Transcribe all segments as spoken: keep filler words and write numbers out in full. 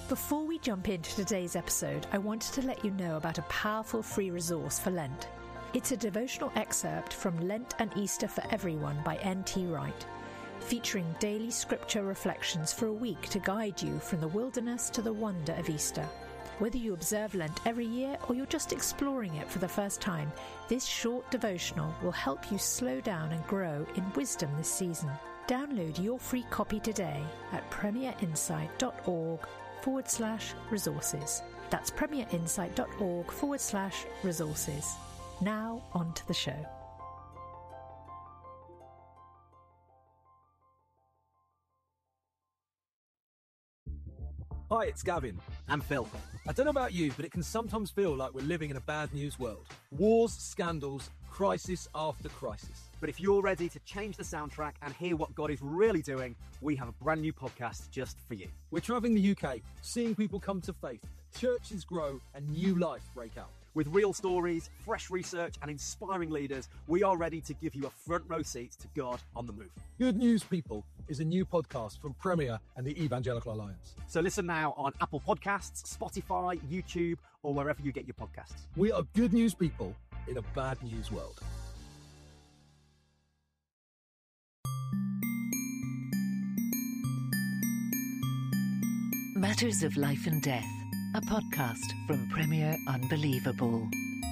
Before we jump into today's episode, I wanted to let you know about a powerful free resource for Lent. It's a devotional excerpt from Lent and Easter for Everyone by N T Wright, featuring daily scripture reflections for a week to guide you from the wilderness to the wonder of Easter. Whether you observe Lent every year or you're just exploring it for the first time, this short devotional will help you slow down and grow in wisdom this season. Download your free copy today at premierinsight.org forward slash resources. That's premierinsight.org forward slash resources. Now on to the show. Hi, it's Gavin. And Phil. I don't know about you, but it can sometimes feel like we're living in a bad news world. Wars, scandals, crisis after crisis. But if you're ready to change the soundtrack and hear what God is really doing, we have a brand new podcast just for you. We're travelling the U K, seeing people come to faith, churches grow, and new life break out. With real stories, fresh research, and inspiring leaders, we are ready to give you a front row seat to God on the move. Good News People is a new podcast from Premier and the Evangelical Alliance. So listen now on Apple Podcasts, Spotify, YouTube, or wherever you get your podcasts. We are Good News People in a bad news world. Matters of Life and Death, a podcast from Premier Unbelievable.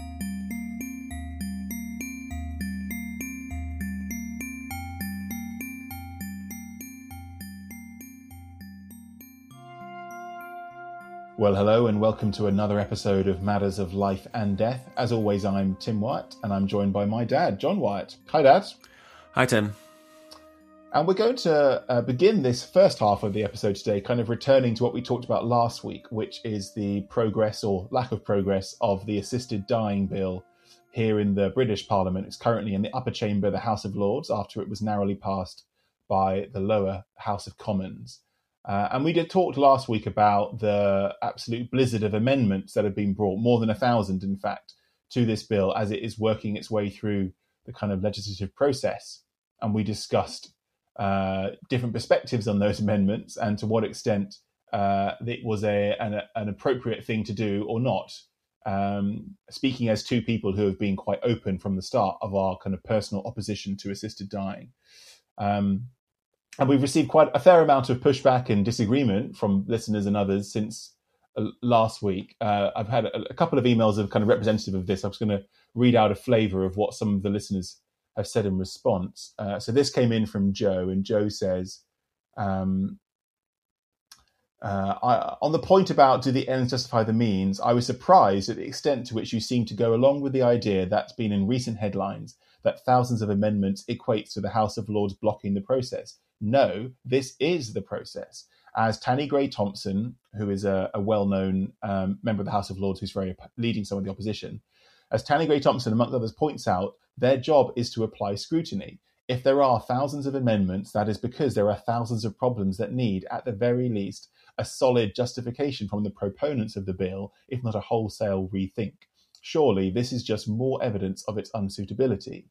Well, hello and welcome to another episode of Matters of Life and Death. As always, I'm Tim Wyatt and I'm joined by my dad, John Wyatt. Hi, Dad. Hi, Tim. And we're going to uh, begin this first half of the episode today, kind of returning to what we talked about last week, which is the progress or lack of progress of the assisted dying bill here in the British Parliament. It's currently in the upper chamber, the House of Lords, after it was narrowly passed by the lower House of Commons. Uh, and we did talk last week about the absolute blizzard of amendments that have been brought, more than a thousand, in fact, to this bill as it is working its way through the kind of legislative process. And we discussed uh, different perspectives on those amendments and to what extent uh, it was a an, an appropriate thing to do or not. Um, speaking as two people who have been quite open from the start of our kind of personal opposition to assisted dying. Um, And we've received quite a fair amount of pushback and disagreement from listeners and others since uh, last week. Uh, I've had a, a couple of emails of kind of representative of this. I'm just going to read out a flavour of what some of the listeners have said in response. Uh, so this came in from Joe, and Joe says, um, uh, I, on the point about do the ends justify the means, I was surprised at the extent to which you seem to go along with the idea that's been in recent headlines that thousands of amendments equates to the House of Lords blocking the process. No, this is the process. As Tanni Grey-Thompson, who is a, a well-known um, member of the House of Lords who's very leading some of the opposition, as Tanni Grey-Thompson, among others, points out, their job is to apply scrutiny. If there are thousands of amendments, that is because there are thousands of problems that need, at the very least, a solid justification from the proponents of the bill, if not a wholesale rethink. Surely this is just more evidence of its unsuitability.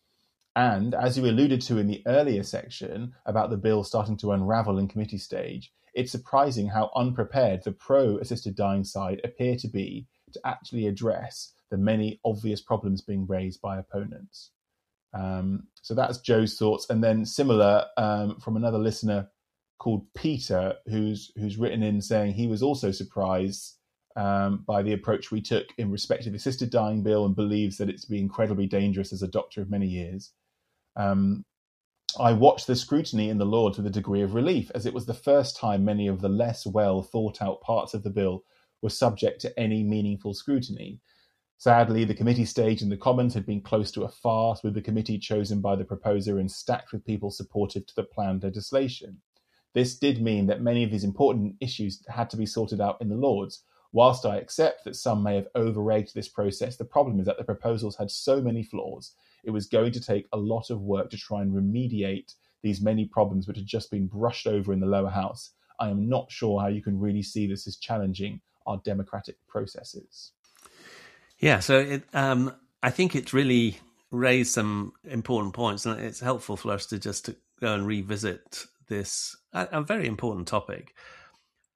And as you alluded to in the earlier section about the bill starting to unravel in committee stage, it's surprising how unprepared the pro-assisted dying side appear to be to actually address the many obvious problems being raised by opponents. Um, so that's Joe's thoughts. And then similar um, from another listener called Peter, who's who's written in saying he was also surprised um, by the approach we took in respect of the assisted dying bill and believes that it's been incredibly dangerous as a doctor of many years. Um, I watched the scrutiny in the Lords with a degree of relief, as it was the first time many of the less well thought out parts of the bill were subject to any meaningful scrutiny. Sadly, the committee stage in the Commons had been close to a farce, with the committee chosen by the proposer and stacked with people supportive to the planned legislation. This did mean that many of these important issues had to be sorted out in the Lords. Whilst I accept that some may have over-egged this process, the problem is that the proposals had so many flaws. It was going to take a lot of work to try and remediate these many problems which had just been brushed over in the lower house. I am not sure how you can really see this as challenging our democratic processes. Yeah, so it, um, I think it's really raised some important points, and it's helpful for us to just to go and revisit this a, a very important topic.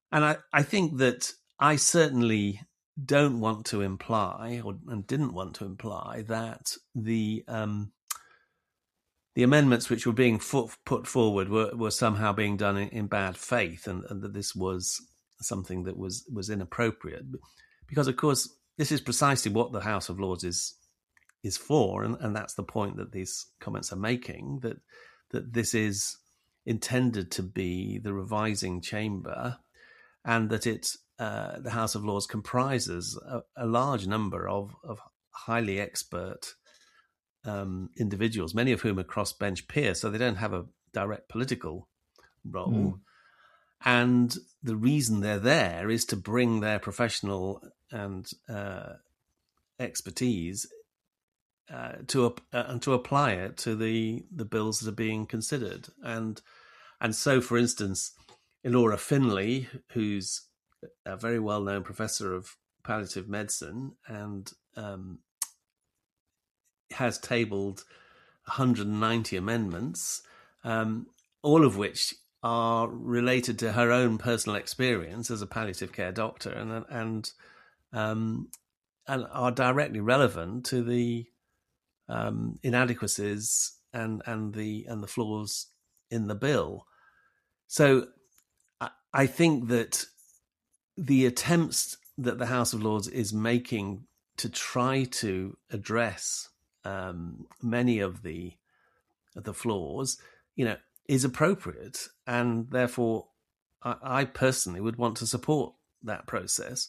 And I, I think that I certainly don't want to imply, or and didn't want to imply, that the um, the amendments which were being put, put forward were, were somehow being done in, in bad faith, and, and that this was something that was, was inappropriate. Because, of course, this is precisely what the House of Lords is is for, and, and that's the point that these comments are making, that that this is intended to be the revising chamber, and that it uh, the House of Lords comprises a, a large number of, of highly expert um, individuals, many of whom are crossbench peers, so they don't have a direct political role. Mm. And the reason they're there is to bring their professional and uh, expertise uh, to uh, and to apply it to the, the bills that are being considered. And and so, for instance, Elora Finlay, who's a very well-known professor of palliative medicine and um, has tabled one hundred ninety amendments, um, all of which are related to her own personal experience as a palliative care doctor, and and um, and are directly relevant to the um, inadequacies and and the and the flaws in the bill. So I, I think that the attempts that the House of Lords is making to try to address um, many of the of the flaws, you know, is appropriate, and therefore I, I personally would want to support that process.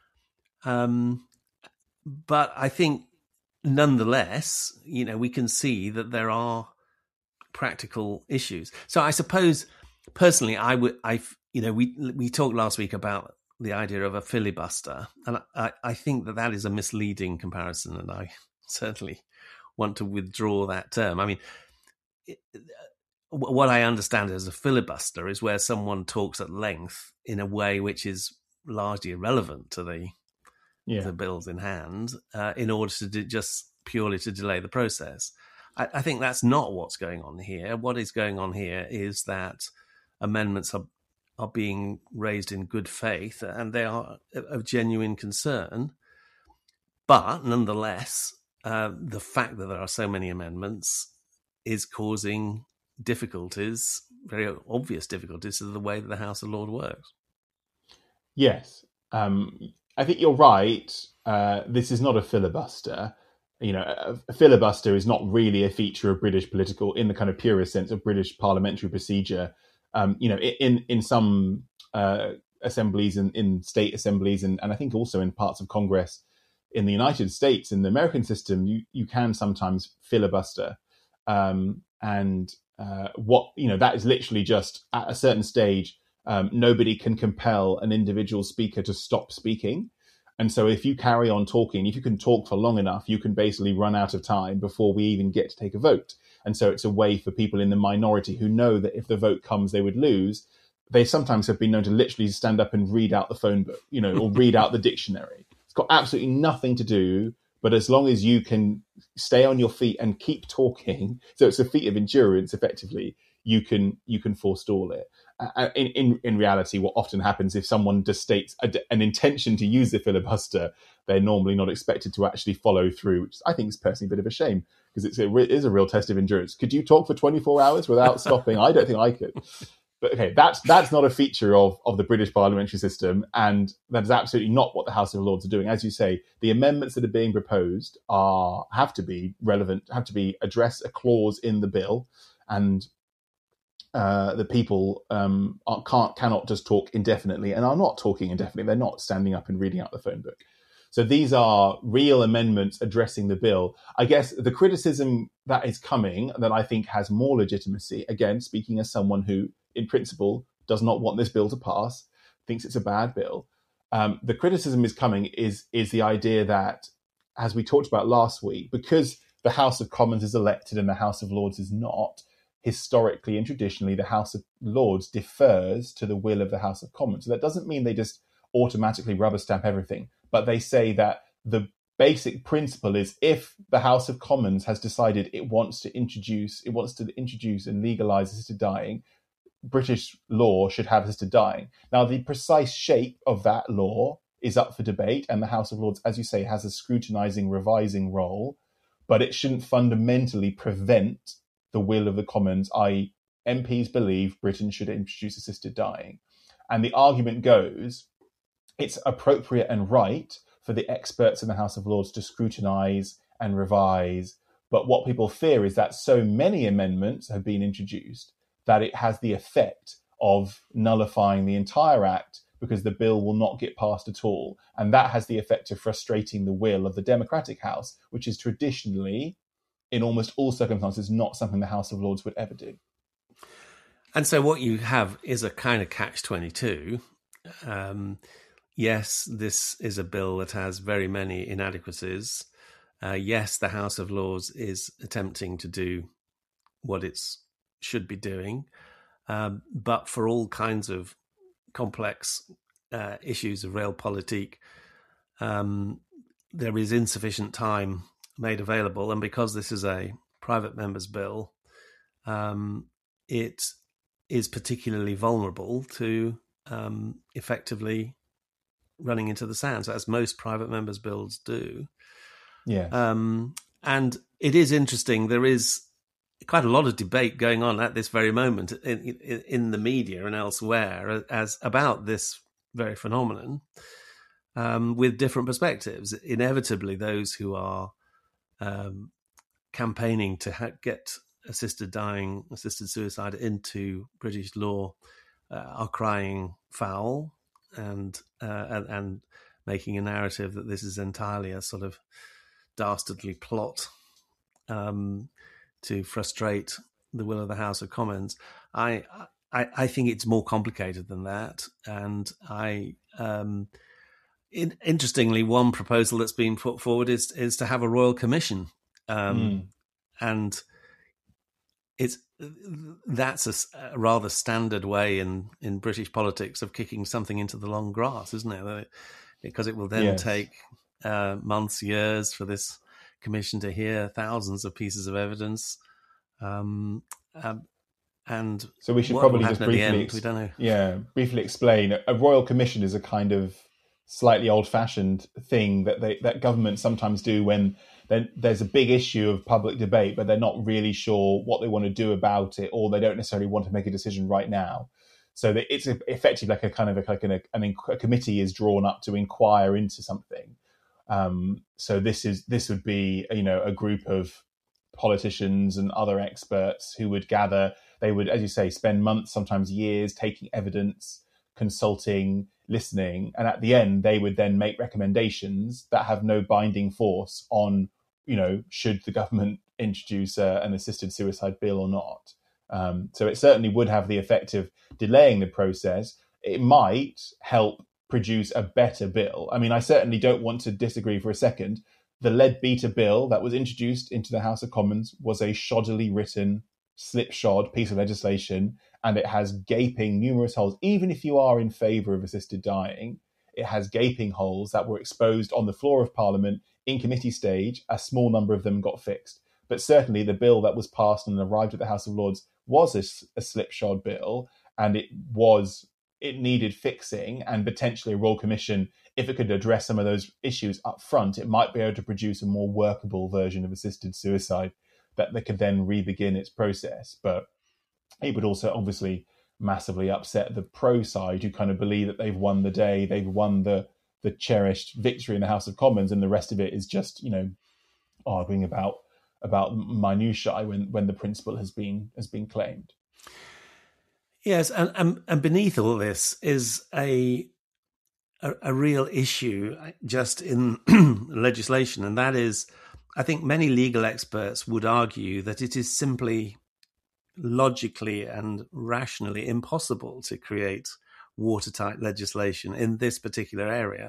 Um, but I think nonetheless, you know, we can see that there are practical issues. So I suppose personally, I would, I, you know, we we talked last week about the idea of a filibuster, and I, I think that that is a misleading comparison, and I certainly want to withdraw that term. I mean, it, what I understand as a filibuster is where someone talks at length in a way which is largely irrelevant to the yeah. the bills in hand, uh, in order to do, just purely to delay the process. I, I think that's not what's going on here. What is going on here is that amendments are are being raised in good faith, and they are of genuine concern. But nonetheless, uh, the fact that there are so many amendments is causing difficulties, very obvious difficulties, to the way that the House of Lords works. Yes, um, I think you're right. Uh, this is not a filibuster. You know, a, a filibuster is not really a feature of British political, in the kind of purest sense of British parliamentary procedure. Um, you know, in in some uh, assemblies and in, in state assemblies, and, and I think also in parts of Congress in the United States, in the American system, you you can sometimes filibuster, um, and uh, what you know that is literally just at a certain stage, um, nobody can compel an individual speaker to stop speaking, and so if you carry on talking, if you can talk for long enough, you can basically run out of time before we even get to take a vote. And so it's a way for people in the minority who know that if the vote comes, they would lose. They sometimes have been known to literally stand up and read out the phone book, you know, or read out the dictionary. It's got absolutely nothing to do, but as long as you can stay on your feet and keep talking, so it's a feat of endurance, effectively, you can you can forestall it. Uh, in, in in reality, what often happens if someone just states a, an intention to use the filibuster, they're normally not expected to actually follow through, which I think is personally a bit of a shame, because it's a, it is a real test of endurance. Could you talk for twenty-four hours without stopping? I don't think I could. But okay, that's that's not a feature of, of the British parliamentary system, and that is absolutely not what the House of Lords are doing. As you say, the amendments that are being proposed are have to be relevant, have to be address a clause in the bill, and uh, the people um, are, can't cannot just talk indefinitely, and are not talking indefinitely. They're not standing up and reading out the phone book. So these are real amendments addressing the bill. I guess the criticism that is coming, that I think has more legitimacy, again, speaking as someone who, in principle, does not want this bill to pass, thinks it's a bad bill. Um, the criticism is coming is, is the idea that, as we talked about last week, because the House of Commons is elected and the House of Lords is not, historically and traditionally, the House of Lords defers to the will of the House of Commons. So that doesn't mean they just automatically rubber stamp everything, but they say that the basic principle is if the House of Commons has decided it wants to introduce, it wants to introduce and legalise assisted dying, British law should have assisted dying. Now, the precise shape of that law is up for debate, and the House of Lords, as you say, has a scrutinising, revising role, but it shouldn't fundamentally prevent the will of the Commons, that is M Ps believe Britain should introduce assisted dying. And the argument goes, it's appropriate and right for the experts in the House of Lords to scrutinise and revise, but what people fear is that so many amendments have been introduced that it has the effect of nullifying the entire act because the bill will not get passed at all. And that has the effect of frustrating the will of the Democratic House, which is traditionally, in almost all circumstances, not something the House of Lords would ever do. And so what you have is a kind of catch twenty-two. Um, yes, this is a bill that has very many inadequacies. Uh, yes, the House of Lords is attempting to do what it should be doing. Um, but for all kinds of complex uh, issues of realpolitik, um, there is insufficient time made available. And because this is a private member's bill, um, it is particularly vulnerable to um, effectively running into the sands, as most private members' bills do. Yeah. Um, and it is interesting. There is quite a lot of debate going on at this very moment in, in, in the media and elsewhere as about this very phenomenon, um, with different perspectives. Inevitably, those who are um, campaigning to ha- get assisted dying, assisted suicide into British law uh, are crying foul and, uh, and and making a narrative that this is entirely a sort of dastardly plot um, to frustrate the will of the House of Commons. I, I I think it's more complicated than that, and I um, in, interestingly, one proposal that's been put forward is is to have a royal commission, um, Mm. and it's that's a, a rather standard way in, in British politics of kicking something into the long grass, isn't it? Because it will then Yes. take uh, months, years for this commission to hear thousands of pieces of evidence, um, um, and So we should what will probably just happen at the briefly, end, we don't know. yeah, briefly explain. A royal commission is a kind of slightly old-fashioned thing that they, that governments sometimes do when there's a big issue of public debate, but they're not really sure what they want to do about it, or they don't necessarily want to make a decision right now. So that it's effectively like a kind of a, like an, an, a committee is drawn up to inquire into something. Um, so this is this would be, you know, a group of politicians and other experts who would gather. They would, as you say, spend months, sometimes years, taking evidence, consulting, listening, and at the end they would then make recommendations that have no binding force on, you know, should the government introduce a, an assisted suicide bill or not. Um, so it certainly would have the effect of delaying the process. It might help produce a better bill. I mean, I certainly don't want to disagree for a second. The Leadbeater bill that was introduced into the House of Commons was a shoddily written, slipshod piece of legislation, and it has gaping numerous holes. Even if you are in favour of assisted dying, it has gaping holes that were exposed on the floor of Parliament in committee stage. A small number of them got fixed. But certainly the bill that was passed and arrived at the House of Lords was a, a slipshod bill, and it was it needed fixing, and potentially a Royal Commission, if it could address some of those issues up front, it might be able to produce a more workable version of assisted suicide that they could then re-begin its process. But it would also obviously massively upset the pro side, who kind of believe that they've won the day, they've won the the cherished victory in the House of Commons, and the rest of it is just, you know, arguing about about minutiae when, when the principle has been has been claimed. Yes, and, and, and beneath all this is a, a a real issue just in legislation, and that is, I think many legal experts would argue that it is simply logically and rationally impossible to create watertight legislation in this particular area.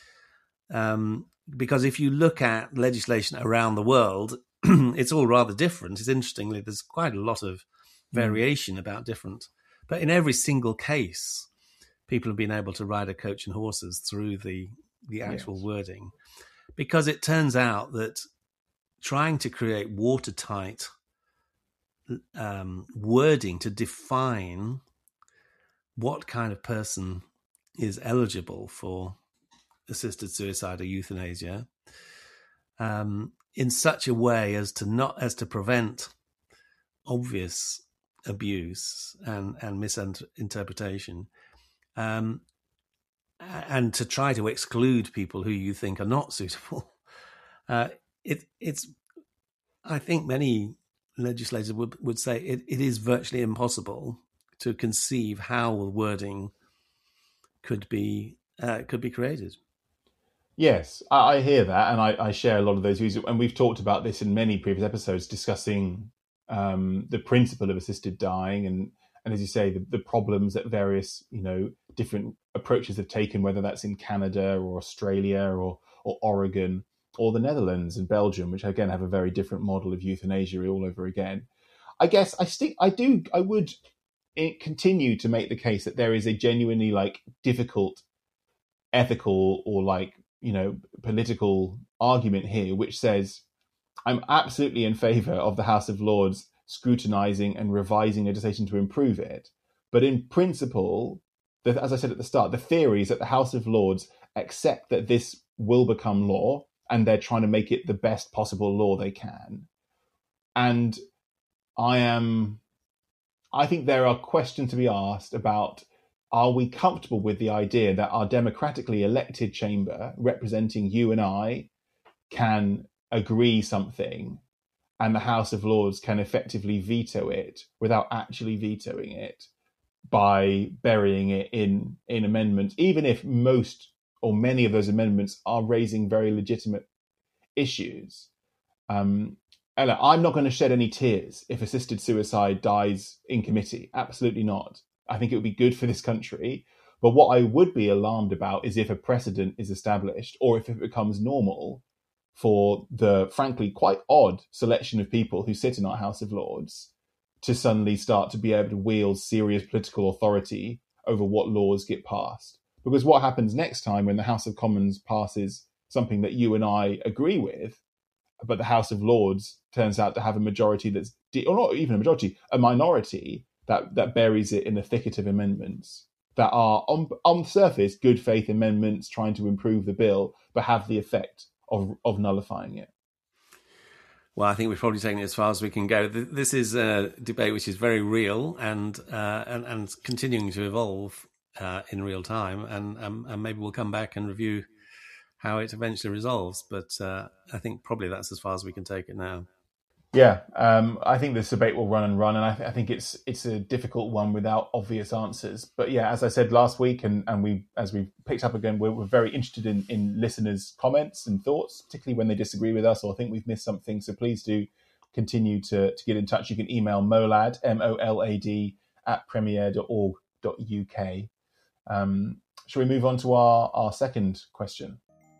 Um, because if you look at legislation around the world, it's all rather different. It's interestingly, there's quite a lot of variation mm. about different, but in every single case, people have been able to ride a coach and horses through the, the actual yes. wording, because it turns out that trying to create watertight um, wording to define what kind of person is eligible for assisted suicide or euthanasia um, in such a way as to not as to prevent obvious abuse and, and misinterpretation, um, and to try to exclude people who you think are not suitable. Uh, it, it's, I think many legislators would, would say it, it is virtually impossible to conceive how the wording could be uh, could be created. Yes, I, I hear that, and I, I share a lot of those views. And we've talked about this in many previous episodes, discussing um, the principle of assisted dying, and and as you say, the, the problems that various you know different approaches have taken, whether that's in Canada or Australia or or Oregon or the Netherlands and Belgium, which again have a very different model of euthanasia all over again. I guess I stick. I do. I would continue to make the case that there is a genuinely like difficult ethical or like you know political argument here, which says I'm absolutely in favour of the House of Lords scrutinising and revising legislation to improve it, but in principle, the, as I said at the start, the theory is that the House of Lords accept that this will become law, and they're trying to make it the best possible law they can. And I am, I think there are questions to be asked about, are we comfortable with the idea that our democratically elected chamber representing you and I can agree something and the House of Lords can effectively veto it without actually vetoing it by burying it in, in amendments, even if most or many of those amendments are raising very legitimate issues. Um, and I'm not going to shed any tears if assisted suicide dies in committee. Absolutely not. I think it would be good for this country. But what I would be alarmed about is if a precedent is established or if it becomes normal for the, frankly, quite odd selection of people who sit in our House of Lords to suddenly start to be able to wield serious political authority over what laws get passed. Because what happens next time when the House of Commons passes something that you and I agree with, but the House of Lords turns out to have a majority that's, de- or not even a majority, a minority that, that buries it in the thicket of amendments that are, on, on the surface, good faith amendments trying to improve the bill, but have the effect of, of nullifying it. Well, I think we've probably taken it as far as we can go. This is a debate which is very real and uh, and, and continuing to evolve uh, in real time, and um, and maybe we'll come back and review how it eventually resolves. But uh, I think probably that's as far as we can take it now. Yeah, um, I think this debate will run and run, and I, th- I think it's it's a difficult one without obvious answers. But yeah, as I said last week, and, and we as we picked up again, we're, we're very interested in, in listeners' comments and thoughts, particularly when they disagree with us or think we've missed something. So please do continue to, to get in touch. You can email molad, M O L A D, at premier dot org dot U K. Um, shall we move on to our, our second question?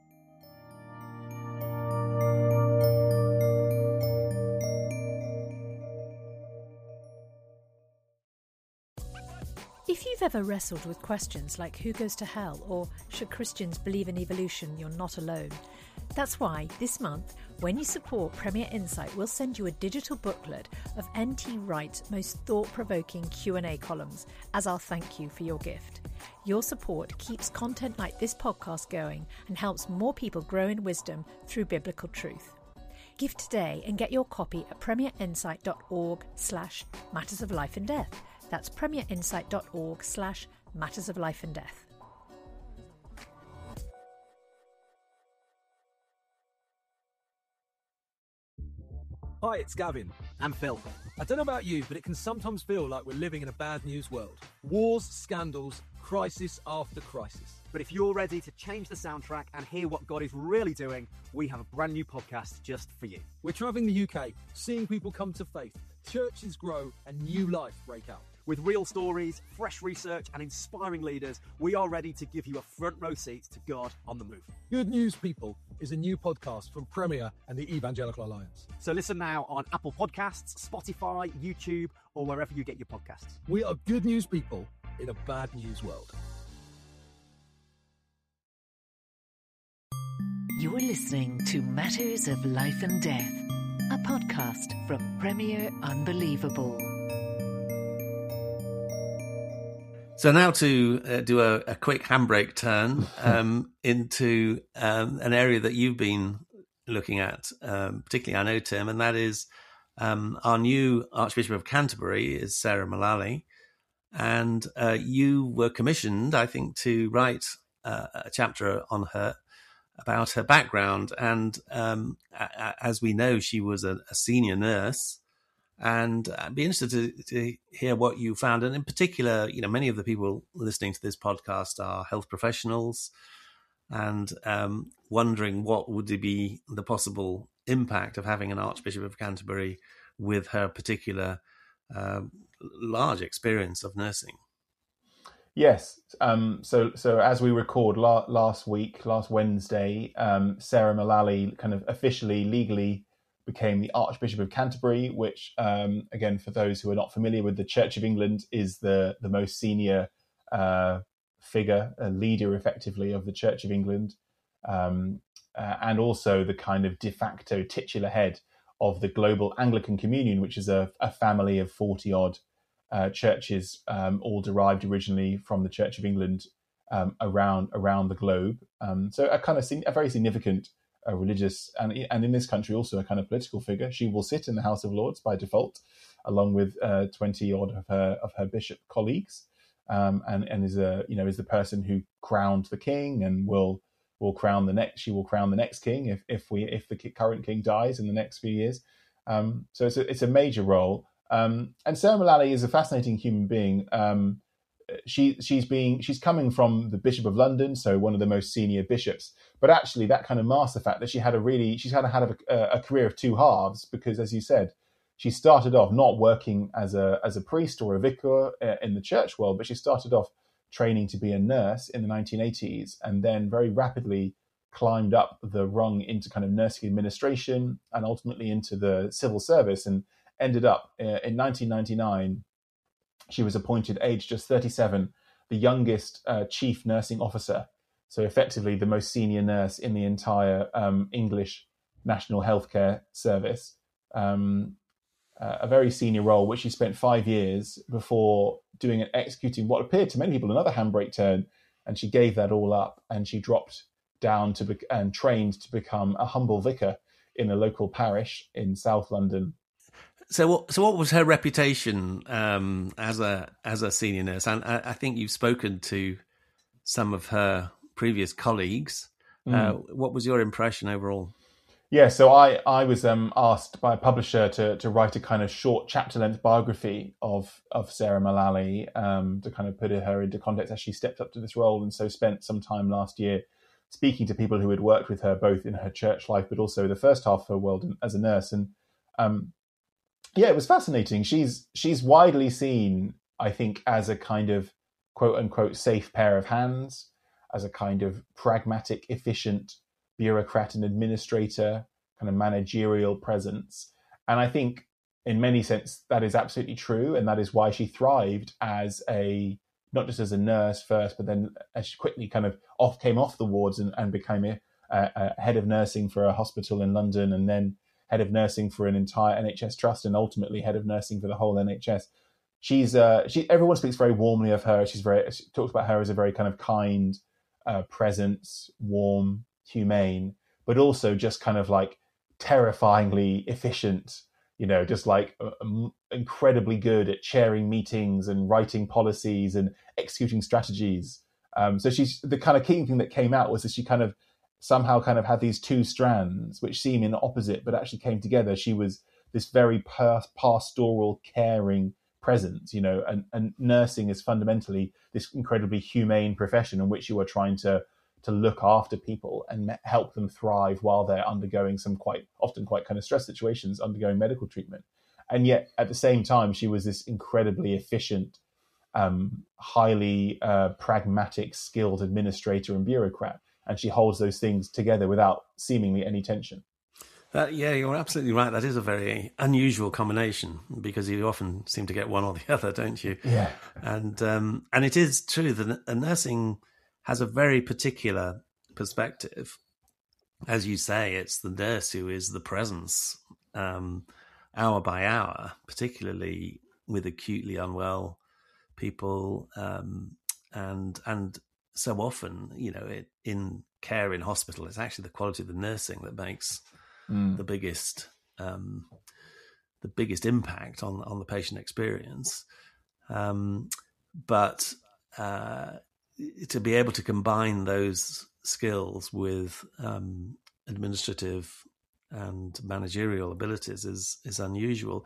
If you've ever wrestled with questions like who goes to hell or should Christians believe in evolution, you're not alone. That's why this month, when you support Premier Insight, we'll send you a digital booklet of N T Wright's most thought-provoking Q and A columns as our thank you for your gift. Your support keeps content like this podcast going and helps more people grow in wisdom through biblical truth. Give today and get your copy at premierinsight.org slash matters of life and death. That's premierinsight.org slash matters of life and death. Hi, it's Gavin. And Phil. I don't know about you, but it can sometimes feel like we're living in a bad news world. Wars, scandals, crisis after crisis. But if you're ready to change the soundtrack and hear what God is really doing, we have a brand new podcast just for you. We're travelling the U K, seeing people come to faith, churches grow, and new life break out. With real stories, fresh research, and inspiring leaders, we are ready to give you a front row seat to God on the move. Good News People is a new podcast from Premier and the Evangelical Alliance. So listen now on Apple Podcasts, Spotify, YouTube, or wherever you get your podcasts. We are good news people in a bad news world. You're listening to Matters of Life and Death, a podcast from Premier Unbelievable. So now to uh, do a, a quick handbrake turn um, into um, an area that you've been looking at, um, particularly I know, Tim, and that is um, our new Archbishop of Canterbury is Sarah Mullally. And uh, you were commissioned, I think, to write uh, a chapter on her, about her background. And um, a- as we know, she was a, a senior nurse. And I'd be interested to, to hear what you found. And in particular, you know, many of the people listening to this podcast are health professionals and um, wondering what would be the possible impact of having an Archbishop of Canterbury with her particular uh, large experience of nursing. Yes. Um, so, so as we record la- last week, last Wednesday, um, Sarah Mullally kind of officially, legally became the Archbishop of Canterbury, which, um, again, for those who are not familiar with the Church of England, is the the most senior uh, figure, a leader, effectively, of the Church of England, um, uh, and also the kind of de facto titular head of the Global Anglican Communion, which is a, a family of forty odd uh, churches, um, all derived originally from the Church of England um, around around the globe. Um, so a kind of a very significant a religious and and in this country also a kind of political figure. She will sit in the House of Lords by default, along with uh, twenty odd of her of her bishop colleagues, um, and and is a you know is the person who crowned the king and will will crown the next. She will crown the next king if if we if the current king dies in the next few years. Um, so it's a, it's a major role. Um, and Sarah Mullally is a fascinating human being. Um, She she's being she's coming from the Bishop of London, so one of the most senior bishops. But actually, that kind of masks the fact that she had a really she's had a had a, a career of two halves, because, as you said, she started off not working as a as a priest or a vicar in the church world, but she started off training to be a nurse in the nineteen eighties, and then very rapidly climbed up the rung into kind of nursing administration and ultimately into the civil service, and ended up uh, in nineteen ninety-nine. She was appointed, aged just thirty-seven, the youngest uh, chief nursing officer. So effectively the most senior nurse in the entire um, English National Healthcare Service. Um, uh, a very senior role, which she spent five years before doing and executing what appeared to many people another handbrake turn. And she gave that all up, and she dropped down to be- and trained to become a humble vicar in a local parish in South London. So what? So what was her reputation um, as a as a senior nurse? And I, I think you've spoken to some of her previous colleagues. Mm. Uh, what was your impression overall? Yeah, so I I was um, asked by a publisher to to write a kind of short chapter length biography of of Sarah Mullally, um, to kind of put her into context as she stepped up to this role, and so spent some time last year speaking to people who had worked with her both in her church life, but also the first half of her world as a nurse. And um, yeah, it was fascinating. She's she's widely seen, I think, as a kind of quote unquote safe pair of hands, as a kind of pragmatic, efficient bureaucrat and administrator, kind of managerial presence. And I think in many sense that is absolutely true, and that is why she thrived as a not just as a nurse first, but then as she quickly kind of off came off the wards and, and became a, a head of nursing for a hospital in London, and then head of nursing for an entire N H S trust, and ultimately head of nursing for the whole N H S. She's uh, she. Everyone speaks very warmly of her. She's very she talks about her as a very kind of kind uh, presence, warm, humane, but also just kind of like terrifyingly efficient. You know, just like uh, incredibly good at chairing meetings and writing policies and executing strategies. Um, so she's the kind of key thing that came out was that she kind of somehow kind of had these two strands which seem in opposite but actually came together. She was this very pastoral, caring presence, you know, and, and nursing is fundamentally this incredibly humane profession in which you are trying to to look after people and help them thrive while they're undergoing some quite often quite kind of stress situations, undergoing medical treatment. And yet at the same time, she was this incredibly efficient, um, highly uh, pragmatic, skilled administrator and bureaucrat. And she holds those things together without seemingly any tension. Uh, yeah, you're absolutely right. That is a very unusual combination, because you often seem to get one or the other, don't you? Yeah. And um, and it is true that nursing has a very particular perspective. As you say, it's the nurse who is the presence, um, hour by hour, particularly with acutely unwell people, um, and and so often, you know, it, in care in hospital, it's actually the quality of the nursing that makes mm. the biggest um, the biggest impact on on the patient experience. Um, but uh, to be able to combine those skills with um, administrative and managerial abilities is is unusual.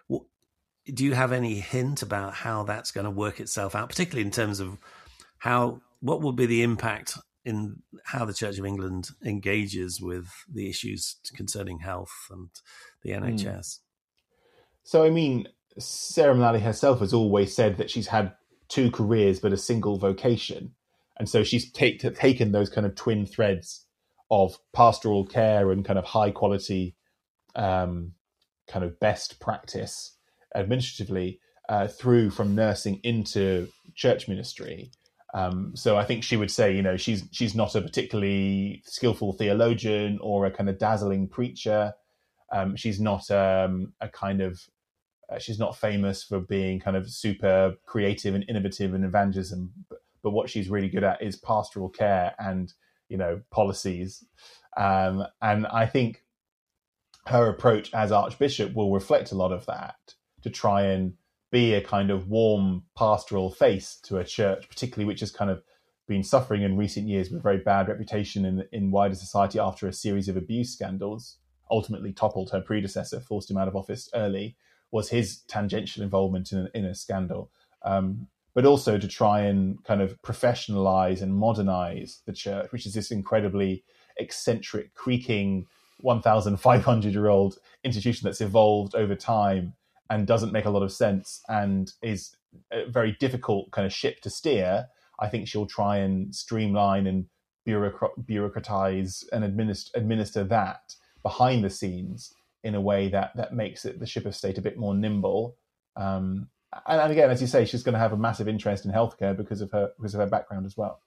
Do you have any hint about how that's going to work itself out, particularly in terms of how what will be the impact in how the Church of England engages with the issues concerning health and the N H S? So, I mean, Sarah Mullally herself has always said that she's had two careers but a single vocation. And so she's take, taken those kind of twin threads of pastoral care and kind of high quality um, kind of best practice administratively uh, through from nursing into church ministry. Um, so I think she would say, you know, she's she's not a particularly skillful theologian or a kind of dazzling preacher. Um, she's not um, a kind of, uh, she's not famous for being kind of super creative and innovative in evangelism. But, but what she's really good at is pastoral care and, you know, policies. Um, and I think her approach as Archbishop will reflect a lot of that, to try and be a kind of warm pastoral face to a church, particularly which has kind of been suffering in recent years with a very bad reputation in in wider society after a series of abuse scandals. Ultimately toppled her predecessor, forced him out of office early, was his tangential involvement in, in a scandal. Um, but also to try and kind of professionalize and modernize the church, which is this incredibly eccentric, creaking, one thousand five hundred year old institution that's evolved over time and doesn't make a lot of sense and is a very difficult kind of ship to steer. I think she'll try and streamline and bureaucrat- bureaucratize and administer, administer that behind the scenes in a way that that makes it the ship of state a bit more nimble. Um, and, and again, as you say, she's going to have a massive interest in healthcare because of her because of her background as well.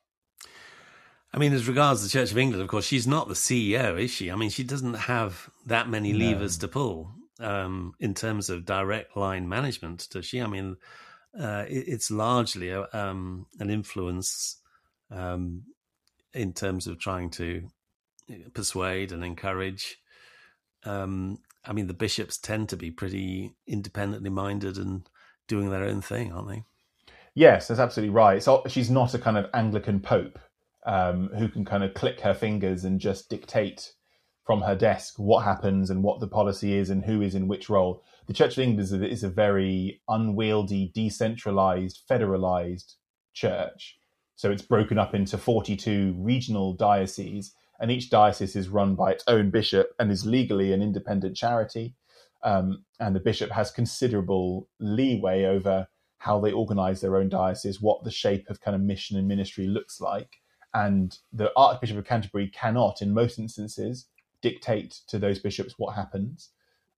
I mean, as regards the Church of England, of course, she's not the C E O, is she? I mean, she doesn't have that many No. levers to pull um, in terms of direct line management, does she? I mean, uh, it, it's largely a, um, an influence um, in terms of trying to persuade and encourage. Um, I mean, the bishops tend to be pretty independently minded and doing their own thing, aren't they? Yes, that's absolutely right. So she's not a kind of Anglican pope um, who can kind of click her fingers and just dictate from her desk what happens and what the policy is and who is in which role. The Church of England is a, is a very unwieldy, decentralized, federalized church. So it's broken up into forty-two regional dioceses, and each diocese is run by its own bishop and is legally an independent charity. Um, and the bishop has considerable leeway over how they organize their own diocese, what the shape of kind of mission and ministry looks like. And the Archbishop of Canterbury cannot, in most instances, dictate to those bishops what happens.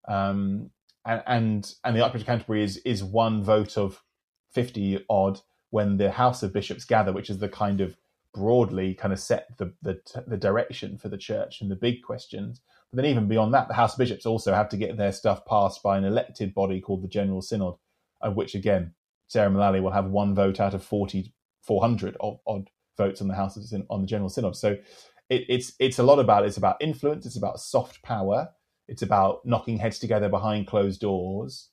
Um, and, and and the Archbishop of Canterbury is is one vote of fifty odd when the House of Bishops gather, which is the kind of broadly kind of set the, the the direction for the church and the big questions. But then even beyond that, the House of Bishops also have to get their stuff passed by an elected body called the General Synod, of which, again, Sarah Mullally will have one vote out of forty, four hundred odd, odd votes on the House of on the General Synod. So it, it's it's a lot about it's about influence, it's about soft power, it's about knocking heads together behind closed doors.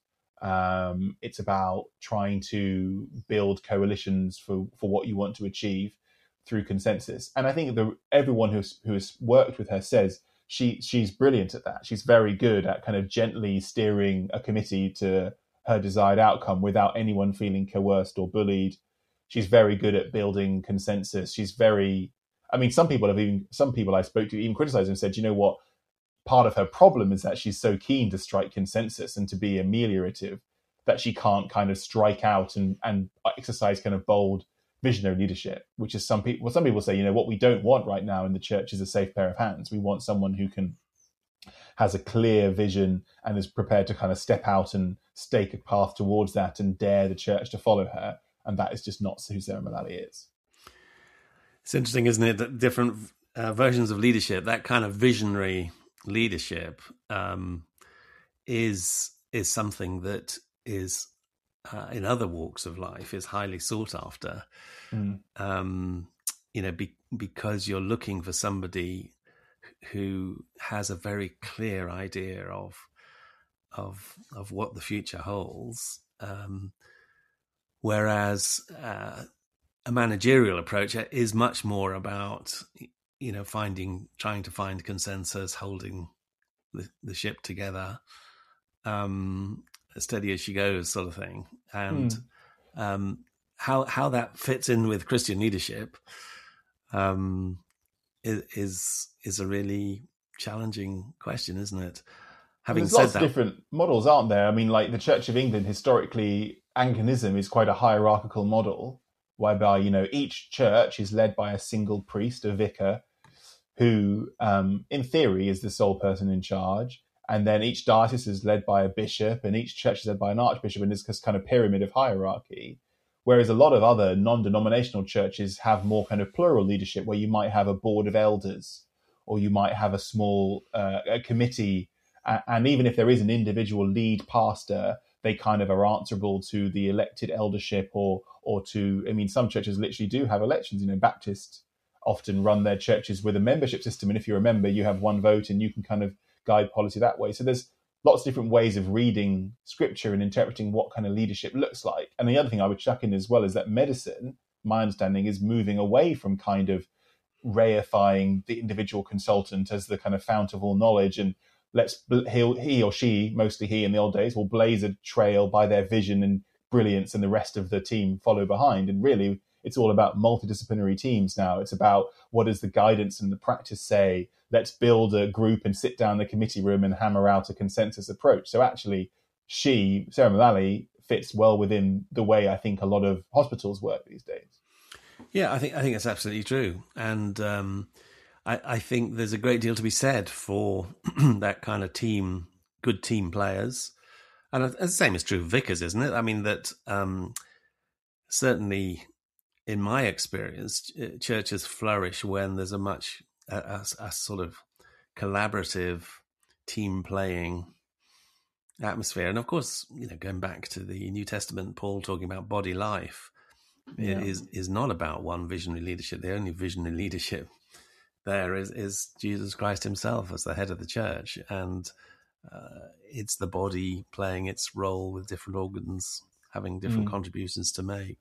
Um, it's about trying to build coalitions for, for what you want to achieve through consensus. And I think the, everyone who's who has worked with her says she she's brilliant at that. She's very good at kind of gently steering a committee to her desired outcome without anyone feeling coerced or bullied. She's very good at building consensus. She's very, I mean, some people have even, some people I spoke to even criticized her and said, you know what, part of her problem is that she's so keen to strike consensus and to be ameliorative that she can't kind of strike out and, and exercise kind of bold visionary leadership, which is some people, well, some people say, you know, what we don't want right now in the church is a safe pair of hands. We want someone who can, has a clear vision and is prepared to kind of step out and stake a path towards that and dare the church to follow her. And that is just not who Sarah Mullally is. It's interesting, isn't it, that different uh, versions of leadership, that kind of visionary leadership um, is is something that is uh, in other walks of life is highly sought after. Mm. Um, you know, be, because you're looking for somebody who has a very clear idea of of of what the future holds, um, whereas uh, a managerial approach is much more about, you know, finding, trying to find consensus, holding the, the ship together, um, steady as she goes, sort of thing, and Mm. um, how how that fits in with Christian leadership um, is, is is a really challenging question, isn't it? Having There's said lots that, of different models, aren't there? I mean, like the Church of England, historically, Anglicanism is quite a hierarchical model, whereby, you know, each church is led by a single priest, a vicar, who, um, in theory, is the sole person in charge. And then each diocese is led by a bishop, and each church is led by an archbishop, and there's this kind of pyramid of hierarchy. Whereas a lot of other non-denominational churches have more kind of plural leadership, where you might have a board of elders, or you might have a small uh, a committee. And even if there is an individual lead pastor, they kind of are answerable to the elected eldership or or to, I mean, some churches literally do have elections. You know, Baptists often run their churches with a membership system. And if you're a member, you have one vote and you can kind of guide policy that way. So there's lots of different ways of reading scripture and interpreting what kind of leadership looks like. And the other thing I would chuck in as well is that medicine, my understanding, is moving away from kind of reifying the individual consultant as the kind of fount of all knowledge, and let's he, he or she, mostly he in the old days, will blaze a trail by their vision and brilliance, and the rest of the team follow behind. And really, it's all about multidisciplinary teams now. It's about what does the guidance and the practice say? Let's build a group and sit down in the committee room and hammer out a consensus approach. So actually, she, Sarah Mullally, fits well within the way I think a lot of hospitals work these days. Yeah, I think I think that's absolutely true, and um, I, I think there's a great deal to be said for that kind of team, good team players, and the same is true of vicars, isn't it? I mean, that um, certainly in my experience, churches flourish when there's a much a, a, a sort of collaborative, team playing atmosphere, and of course, you know, going back to the New Testament, Paul talking about body life. Yeah. Is is not about one visionary leadership. The only visionary leadership there is, is Jesus Christ himself as the head of the church. And uh, it's the body playing its role with different organs, having different mm. contributions to make.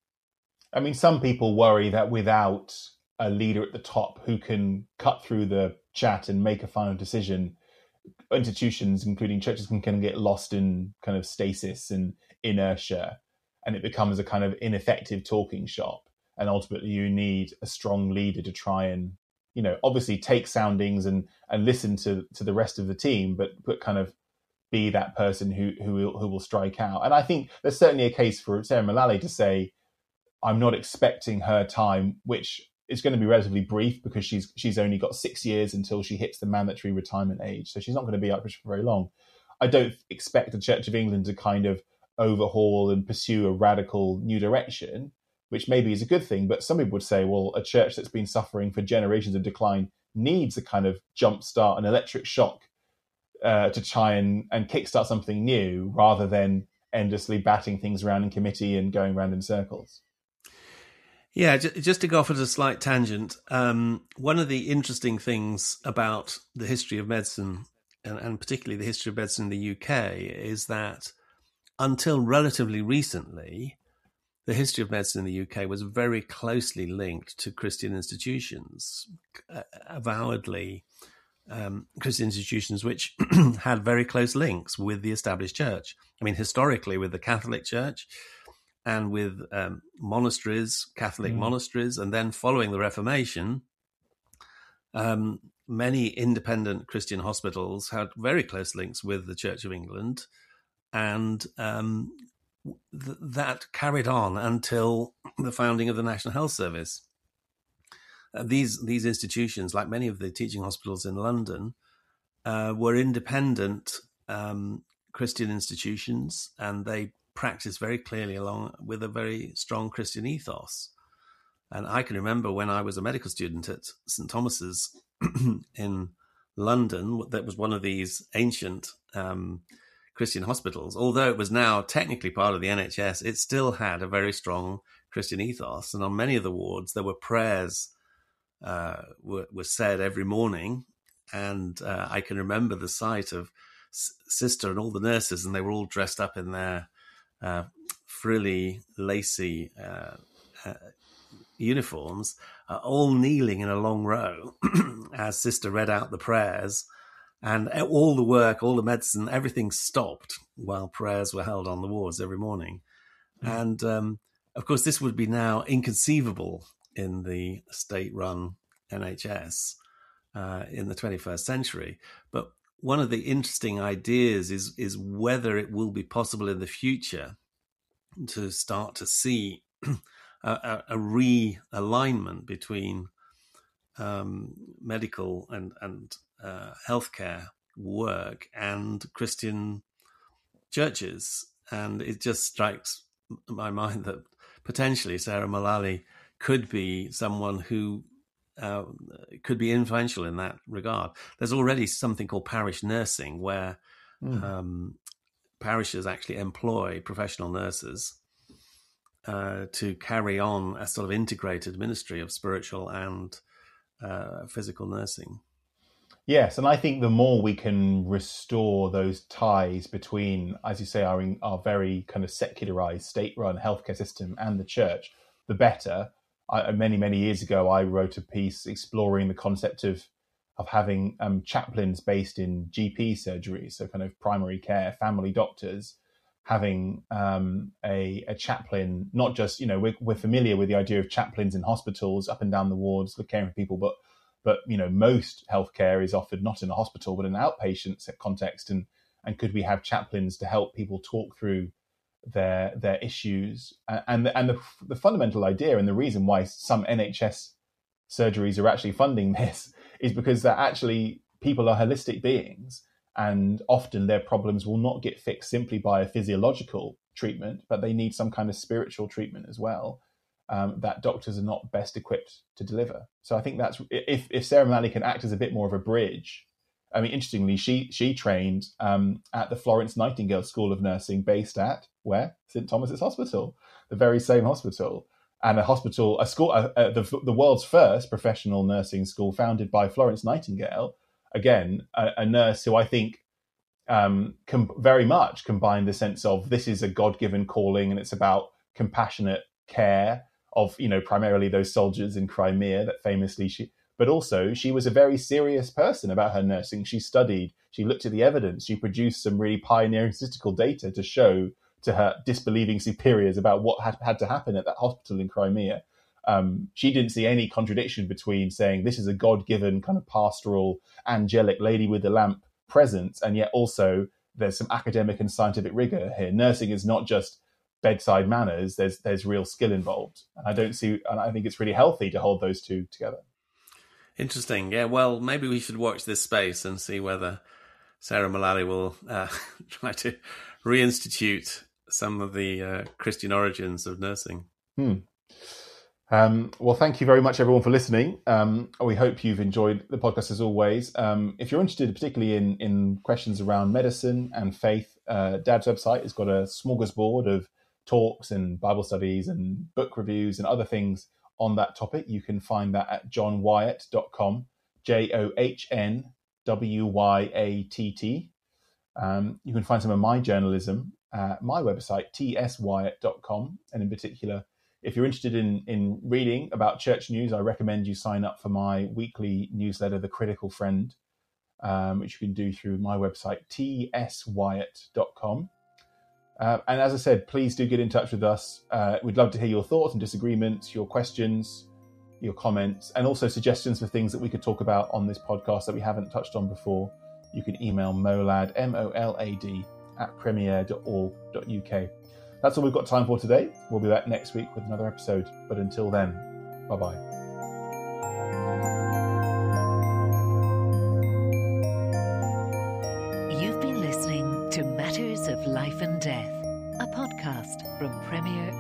I mean, some people worry that without a leader at the top who can cut through the chat and make a final decision, institutions, including churches, can, can get lost in kind of stasis and inertia. And it becomes a kind of ineffective talking shop. And ultimately, you need a strong leader to try and, you know, obviously take soundings and, and listen to, to the rest of the team, but but kind of be that person who who will, who will strike out. And I think there's certainly a case for Sarah Mullally to say, I'm not expecting her time, which is going to be relatively brief because she's she's only got six years until she hits the mandatory retirement age. So she's not going to be Archbishop for very long. I don't expect the Church of England to kind of overhaul and pursue a radical new direction, which maybe is a good thing. But some people would say, well, a church that's been suffering for generations of decline needs a kind of jumpstart, an electric shock uh, to try and, and kickstart something new rather than endlessly batting things around in committee and going around in circles. Yeah, just to go off at a slight tangent, um, one of the interesting things about the history of medicine, and, and particularly the history of medicine in the U K, is that until relatively recently, the history of medicine in the U K was very closely linked to Christian institutions, uh, avowedly um, Christian institutions which had very close links with the established church. I mean, historically with the Catholic Church and with um, monasteries, Catholic mm. monasteries, and then following the Reformation, um, many independent Christian hospitals had very close links with the Church of England. And um, th- that carried on until the founding of the National Health Service. Uh, these these institutions, like many of the teaching hospitals in London, uh, were independent um, Christian institutions, and they practiced very clearly along with a very strong Christian ethos. And I can remember when I was a medical student at Saint Thomas's in London, that was one of these ancient um Christian hospitals, although it was now technically part of the N H S, it still had a very strong Christian ethos. And on many of the wards, there were prayers uh, were, were said every morning. And uh, I can remember the sight of S- Sister and all the nurses, and they were all dressed up in their uh, frilly, lacy uh, uh, uniforms, uh, all kneeling in a long row as Sister read out the prayers. And all the work, all the medicine, everything stopped while prayers were held on the wards every morning. Mm. And, um, of course, this would be now inconceivable in the state-run N H S uh, in the twenty-first century. But one of the interesting ideas is, is whether it will be possible in the future to start to see a, a, a realignment between um, medical and, and uh, healthcare work and Christian churches. And it just strikes my mind that potentially Sarah Mullally could be someone who uh, could be influential in that regard. There's already something called parish nursing, where mm. um, parishes actually employ professional nurses uh, to carry on a sort of integrated ministry of spiritual and uh, physical nursing. Yes, and I think the more we can restore those ties between, as you say, our our very kind of secularized, state-run healthcare system and the church, the better. I, many, many years ago, I wrote a piece exploring the concept of of having um, chaplains based in G P surgeries, so kind of primary care, family doctors, having um, a, a chaplain, not just, you know, we're, we're familiar with the idea of chaplains in hospitals up and down the wards, caring for people, but But, you know, most healthcare is offered not in a hospital, but in an outpatient context. And, and could we have chaplains to help people talk through their their issues? And, and the, the fundamental idea and the reason why some N H S surgeries are actually funding this is because that actually people are holistic beings, and often their problems will not get fixed simply by a physiological treatment, but they need some kind of spiritual treatment as well. Um, that doctors are not best equipped to deliver. So I think that's if if Sarah Mullally can act as a bit more of a bridge. I mean, interestingly, she she trained um, at the Florence Nightingale School of Nursing, based at where Saint Thomas's Hospital, the very same hospital, and a hospital, a school, uh, uh, the the world's first professional nursing school, founded by Florence Nightingale. Again, a, a nurse who I think um, com- very much combined the sense of this is a God-given calling, and it's about compassionate care of, you know, primarily those soldiers in Crimea that famously she, but also she was a very serious person about her nursing. She studied, she looked at the evidence, she produced some really pioneering statistical data to show to her disbelieving superiors about what had, had to happen at that hospital in Crimea. Um, she didn't see any contradiction between saying this is a God-given kind of pastoral, angelic lady with the lamp presence, and yet also there's some academic and scientific rigor here. Nursing is not just bedside manners, there's there's real skill involved. And I don't see, and I think it's really healthy to hold those two together. Interesting. Yeah, well, maybe we should watch this space and see whether Sarah Mullally will uh, try to reinstitute some of the uh, Christian origins of nursing. Hmm. Um, well, thank you very much, everyone, for listening. Um, we hope you've enjoyed the podcast as always. Um, if you're interested, particularly in, in questions around medicine and faith, uh, Dad's website has got a smorgasbord of talks and Bible studies and book reviews and other things on that topic. You can find that at john wyatt dot com, J O H N W Y A T T. Um, you can find some of my journalism at my website, t s wyatt dot com. And in particular, if you're interested in, in reading about church news, I recommend you sign up for my weekly newsletter, The Critical Friend, um, which you can do through my website, t s wyatt dot com. Uh, and as I said, please do get in touch with us. Uh, we'd love to hear your thoughts and disagreements, your questions, your comments, and also suggestions for things that we could talk about on this podcast that we haven't touched on before. You can email molad, M O L A D, at premier dot org dot U K. That's all we've got time for today. We'll be back next week with another episode. But until then, bye-bye. You've been listening to Matters of Life and Death, a podcast from Premier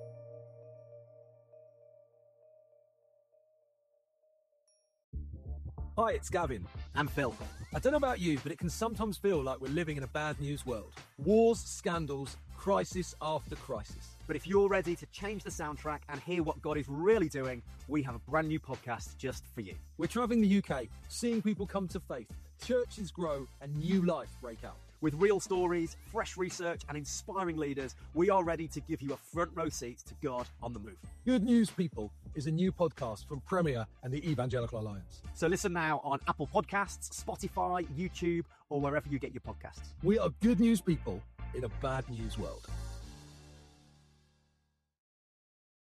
Unbelievable. Hi, it's Gavin. And Phil. I don't know about you, but it can sometimes feel like we're living in a bad news world. Wars, scandals, crisis after crisis. But if you're ready to change the soundtrack and hear what God is really doing, we have a brand new podcast just for you. We're travelling the U K, seeing people come to faith, churches grow, and new life break out. With real stories, fresh research, and inspiring leaders, we are ready to give you a front row seat to God on the move. Good News People is a new podcast from Premier and the Evangelical Alliance. So listen now on Apple Podcasts, Spotify, YouTube, or wherever you get your podcasts. We are good news people in a bad news world.